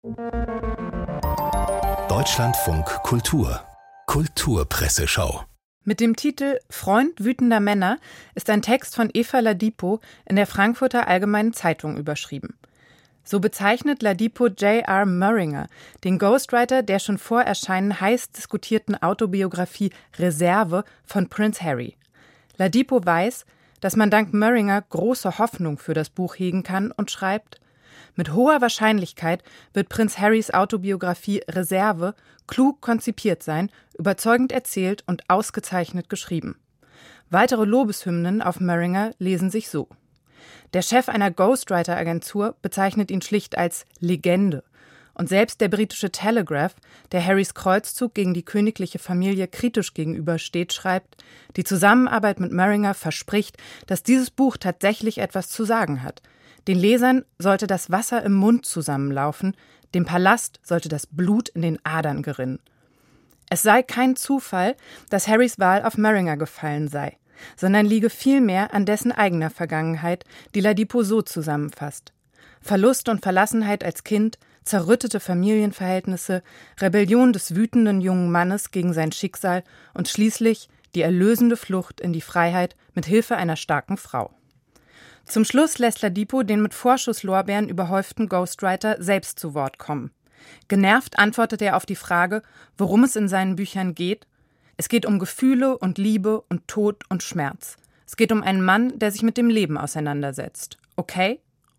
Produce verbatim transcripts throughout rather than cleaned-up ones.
Deutschlandfunk Kultur Kulturpresseschau. Mit dem Titel »Freund wütender Männer« ist ein Text von Eva Ladipo in der Frankfurter Allgemeinen Zeitung überschrieben. So bezeichnet Ladipo J R Murringer, den Ghostwriter der schon vor Erscheinen heiß diskutierten Autobiografie »Reserve« von Prince Harry. Ladipo weiß, dass man dank Murringer große Hoffnung für das Buch hegen kann und schreibt: Mit hoher Wahrscheinlichkeit wird Prinz Harrys Autobiografie »Reserve« klug konzipiert sein, überzeugend erzählt und ausgezeichnet geschrieben. Weitere Lobeshymnen auf Murringer lesen sich so. Der Chef einer Ghostwriter-Agentur bezeichnet ihn schlicht als »Legende«. Und selbst der britische Telegraph, der Harrys Kreuzzug gegen die königliche Familie kritisch gegenübersteht, schreibt, die Zusammenarbeit mit Murringer verspricht, dass dieses Buch tatsächlich etwas zu sagen hat. Den Lesern sollte das Wasser im Mund zusammenlaufen, dem Palast sollte das Blut in den Adern gerinnen. Es sei kein Zufall, dass Harrys Wahl auf Murringer gefallen sei, sondern liege vielmehr an dessen eigener Vergangenheit, die Ladipo so zusammenfasst. Verlust und Verlassenheit als Kind, zerrüttete Familienverhältnisse, Rebellion des wütenden jungen Mannes gegen sein Schicksal und schließlich die erlösende Flucht in die Freiheit mit Hilfe einer starken Frau. Zum Schluss lässt Ladipo den mit Vorschusslorbeeren überhäuften Ghostwriter selbst zu Wort kommen. Genervt antwortet er auf die Frage, worum es in seinen Büchern geht. Es geht um Gefühle und Liebe und Tod und Schmerz. Es geht um einen Mann, der sich mit dem Leben auseinandersetzt. Okay?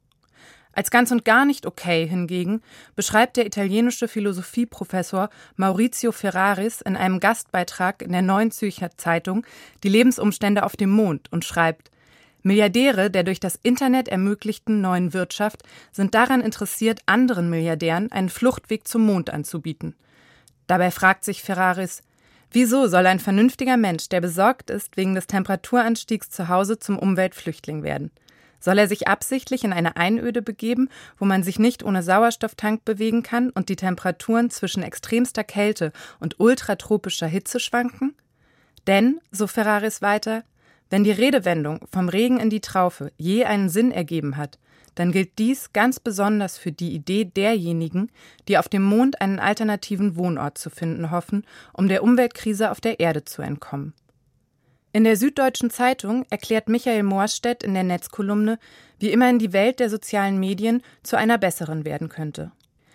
Als ganz und gar nicht okay hingegen beschreibt der italienische Philosophieprofessor Maurizio Ferraris in einem Gastbeitrag in der Neuen Zürcher Zeitung die Lebensumstände auf dem Mond und schreibt: Milliardäre der durch das Internet ermöglichten neuen Wirtschaft sind daran interessiert, anderen Milliardären einen Fluchtweg zum Mond anzubieten. Dabei fragt sich Ferraris, wieso soll ein vernünftiger Mensch, der besorgt ist wegen des Temperaturanstiegs zu Hause, zum Umweltflüchtling werden? Soll er sich absichtlich in eine Einöde begeben, wo man sich nicht ohne Sauerstofftank bewegen kann und die Temperaturen zwischen extremster Kälte und ultratropischer Hitze schwanken? Denn, so Ferraris weiter, wenn die Redewendung vom Regen in die Traufe je einen Sinn ergeben hat, dann gilt dies ganz besonders für die Idee derjenigen, die auf dem Mond einen alternativen Wohnort zu finden hoffen, um der Umweltkrise auf der Erde zu entkommen. In der Süddeutschen Zeitung erklärt Michael Morstedt in der Netzkolumne, wie immerhin die Welt der sozialen Medien zu einer besseren werden könnte.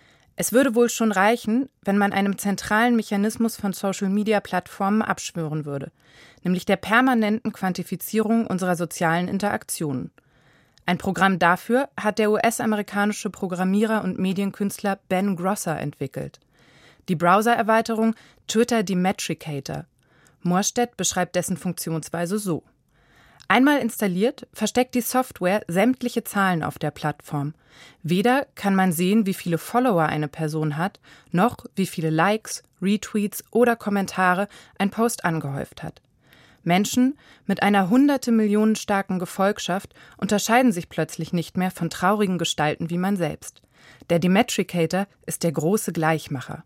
Es würde wohl schon reichen, wenn man einem zentralen Mechanismus von Social-Media-Plattformen abschwören würde, nämlich der permanenten Quantifizierung unserer sozialen Interaktionen. Ein Programm dafür hat der U S-amerikanische Programmierer und Medienkünstler Ben Grosser entwickelt. Die Browser-Erweiterung Twitter Demetricator. Morstedt beschreibt dessen Funktionsweise so. Einmal installiert, versteckt die Software sämtliche Zahlen auf der Plattform. Weder kann man sehen, wie viele Follower eine Person hat, noch wie viele Likes, Retweets oder Kommentare ein Post angehäuft hat. Menschen mit einer hunderte Millionen starken Gefolgschaft unterscheiden sich plötzlich nicht mehr von traurigen Gestalten wie man selbst. Der Demetricator ist der große Gleichmacher.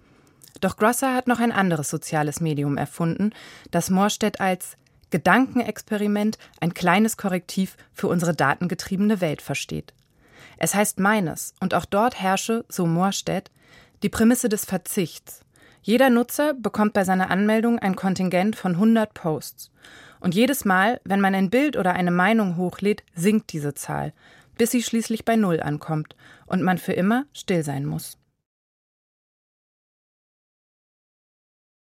Doch Grosser hat noch ein anderes soziales Medium erfunden, das Morstedt als Gedankenexperiment, ein kleines Korrektiv für unsere datengetriebene Welt versteht. Es heißt meines, und auch dort herrsche, so Morstedt, die Prämisse des Verzichts. Jeder Nutzer bekommt bei seiner Anmeldung ein Kontingent von hundert Posts. Und jedes Mal, wenn man ein Bild oder eine Meinung hochlädt, sinkt diese Zahl, bis sie schließlich bei Null ankommt und man für immer still sein muss.